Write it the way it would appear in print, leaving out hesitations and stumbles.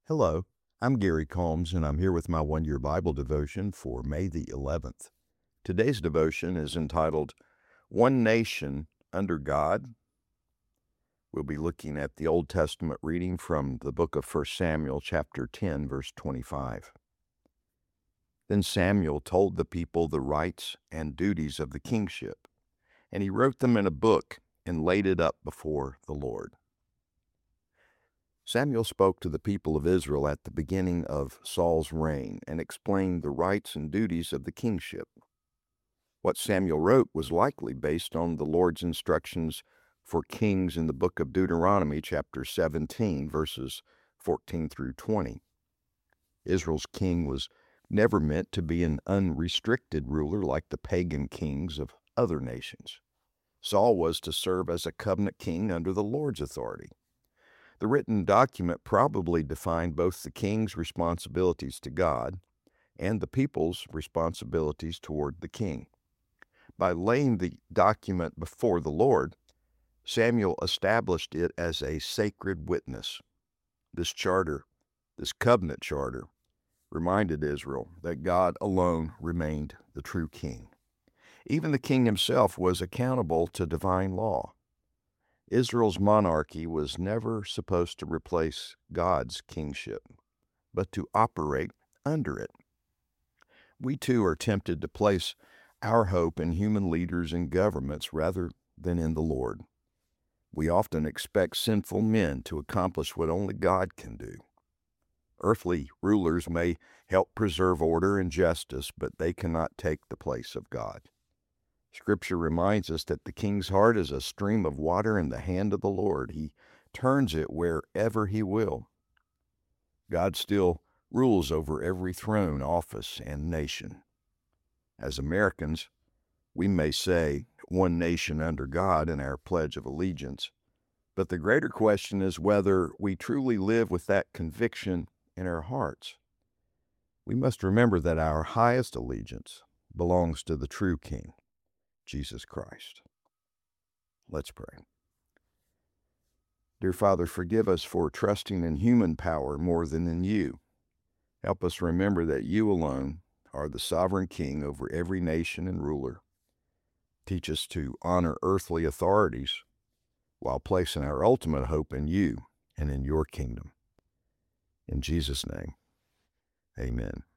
Hello, I'm Gary Combs, and I'm here with my one-year Bible devotion for May the 11th. Today's devotion is entitled, One Nation Under God. We'll be looking at the Old Testament reading from the book of 1 Samuel, chapter 10, verse 25. Then Samuel told the people the rights and duties of the kingship, and he wrote them in a book and laid it up before the Lord. Samuel spoke to the people of Israel at the beginning of Saul's reign and explained the rights and duties of the kingship. What Samuel wrote was likely based on the Lord's instructions for kings in the book of Deuteronomy, chapter 17, verses 14 through 20. Israel's king was never meant to be an unrestricted ruler like the pagan kings of other nations. Saul was to serve as a covenant king under the Lord's authority. The written document probably defined both the king's responsibilities to God and the people's responsibilities toward the king. By laying the document before the Lord, Samuel established it as a sacred witness. This covenant charter, reminded Israel that God alone remained the true king. Even the king himself was accountable to divine law. Israel's monarchy was never supposed to replace God's kingship, but to operate under it. We too are tempted to place our hope in human leaders and governments rather than in the Lord. We often expect sinful men to accomplish what only God can do. Earthly rulers may help preserve order and justice, but they cannot take the place of God. Scripture reminds us that the king's heart is a stream of water in the hand of the Lord. He turns it wherever he will. God still rules over every throne, office, and nation. As Americans, we may say, one nation under God in our Pledge of Allegiance, but the greater question is whether we truly live with that conviction in our hearts. We must remember that our highest allegiance belongs to the true King, Jesus Christ. Let's pray. Dear Father, forgive us for trusting in human power more than in you. Help us remember that you alone are the sovereign King over every nation and ruler. Teach us to honor earthly authorities while placing our ultimate hope in you and in your kingdom. In Jesus' name, amen.